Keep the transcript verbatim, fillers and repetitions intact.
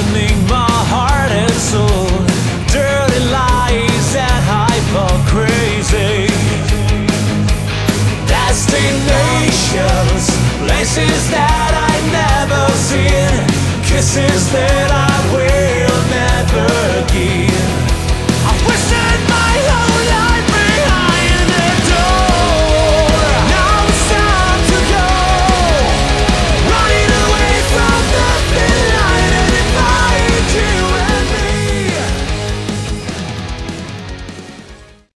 poisoning my heart and soul. Dirty lies and hypocrisy. Destinations, places that I never seen, kisses that I